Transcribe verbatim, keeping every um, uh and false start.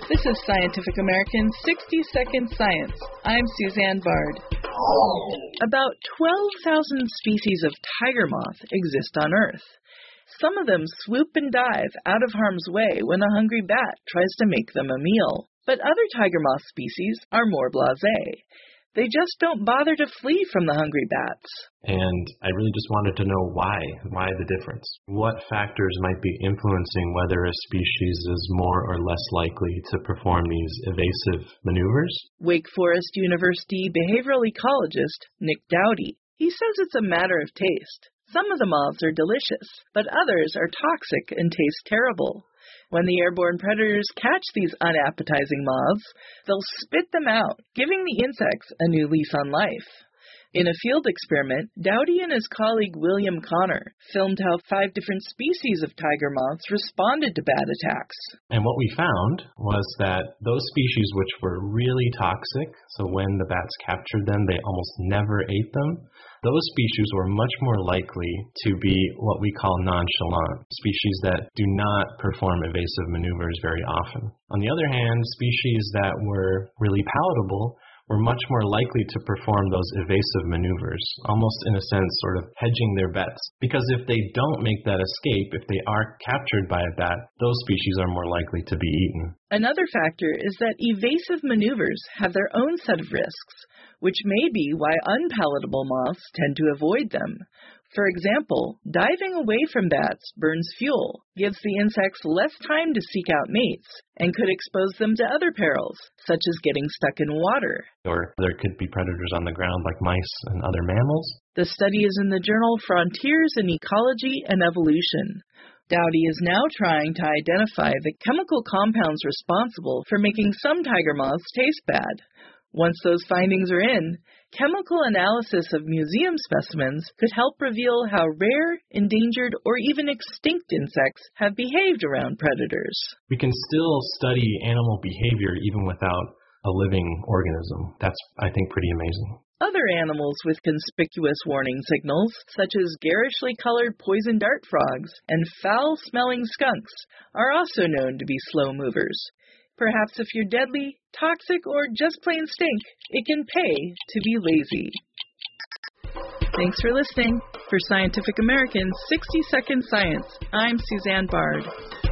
This is Scientific American's sixty second Science. I'm Suzanne Bard. About twelve thousand species of tiger moth exist on Earth. Some of them swoop and dive out of harm's way when a hungry bat tries to make them a meal. But other tiger moth species are more blasé. They just don't bother to flee from the hungry bats. And I really just wanted to know why. Why the difference? What factors might be influencing whether a species is more or less likely to perform these evasive maneuvers? Wake Forest University behavioral ecologist Nick Dowdy. He says it's a matter of taste. Some of the moths are delicious, but others are toxic and taste terrible. When the airborne predators catch these unappetizing moths, they'll spit them out, giving the insects a new lease on life. In a field experiment, Dowdy and his colleague William Connor filmed how five different species of tiger moths responded to bat attacks. And what we found was that those species which were really toxic, so when the bats captured them, they almost never ate them, those species were much more likely to be what we call nonchalant, species that do not perform evasive maneuvers very often. On the other hand, species that were really palatable were much more likely to perform those evasive maneuvers, almost in a sense sort of hedging their bets. Because if they don't make that escape, if they are captured by a bat, those species are more likely to be eaten. Another factor is that evasive maneuvers have their own set of risks, which may be why unpalatable moths tend to avoid them. For example, diving away from bats burns fuel, gives the insects less time to seek out mates, and could expose them to other perils, such as getting stuck in water. Or there could be predators on the ground like mice and other mammals. The study is in the journal Frontiers in Ecology and Evolution. Dowdy is now trying to identify the chemical compounds responsible for making some tiger moths taste bad. Once those findings are in, chemical analysis of museum specimens could help reveal how rare, endangered, or even extinct insects have behaved around predators. We can still study animal behavior even without a living organism. That's, I think, pretty amazing. Other animals with conspicuous warning signals, such as garishly colored poison dart frogs and foul-smelling skunks, are also known to be slow movers. Perhaps if you're deadly, toxic, or just plain stink, it can pay to be lazy. Thanks for listening. For Scientific American's sixty second Science, I'm Suzanne Bard.